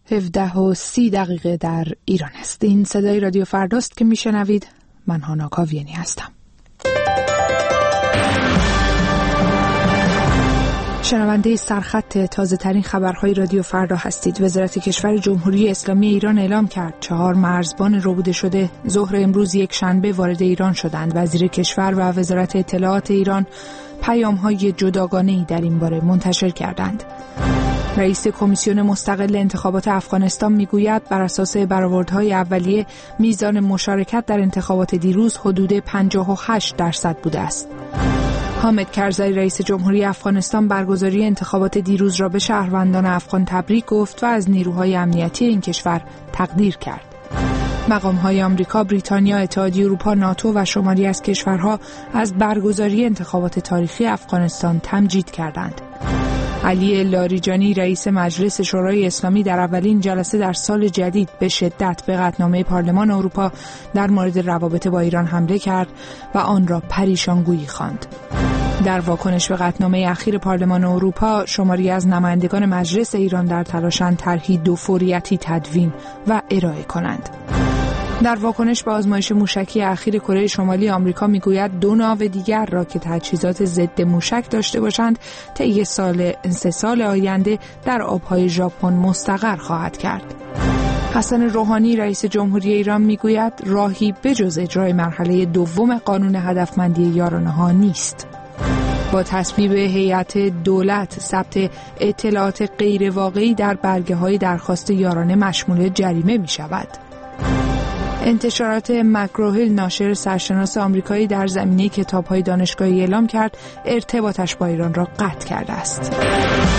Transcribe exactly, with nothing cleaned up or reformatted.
هفده و سی دقیقه در ایران است. این صدای رادیو فرداست که میشنوید. من هانا کاویانی هستم. شنونده سرخط تازه ترین خبرهای رادیو فردا هستید. وزارت کشور جمهوری اسلامی ایران اعلام کرد چهار مرزبان ربوده شده ظهر امروز یک شنبه وارد ایران شدند. وزیر کشور و وزارت اطلاعات ایران پیام‌های جداگانه‌ای در این باره منتشر کردند. رئیس کمیسیون مستقل انتخابات افغانستان میگوید بر اساس برآوردهای اولیه میزان مشارکت در انتخابات دیروز حدود پنجاه و هشت درصد بوده است. حامد کرزی رئیس جمهوری افغانستان برگزاری انتخابات دیروز را به شهروندان افغان تبریک گفت و از نیروهای امنیتی این کشور تقدیر کرد. مقام‌های آمریکا، بریتانیا، اتحادیه اروپا، ناتو و شماری از کشورها از برگزاری انتخابات تاریخی افغانستان تمجید کردند. علی لاریجانی رئیس مجلس شورای اسلامی در اولین جلسه در سال جدید به شدت به قطعنامه پارلمان اروپا در مورد روابط با ایران حمله کرد و آن را پریشانگویی خواند. در واکنش به قطعنامه اخیر پارلمان اروپا، شماری از نمایندگان مجلس ایران در تلاشند طرحی دو فوریتی تدوین و ارائه کنند. در واکنش به آزمایش موشکی اخیر کره شمالی، آمریکا میگوید دو ناو دیگر را که تجهیزات ضد موشک داشته باشند طی سال سه سال آینده در آبهای ژاپن مستقر خواهد کرد. حسن روحانی رئیس جمهوری ایران میگوید راهی بجز اجرای مرحله دوم قانون هدفمندی یارانه‌ها نیست. با تصویب هیئت دولت ثبت اطلاعات غیر واقعی در برگه‌های درخواست یارانه مشمول جریمه می شود. انتشارات مکروهیل ناشر سرشناس آمریکایی در زمینه کتاب‌های دانشگاهی اعلام کرد ارتباطش با ایران را قطع کرده است.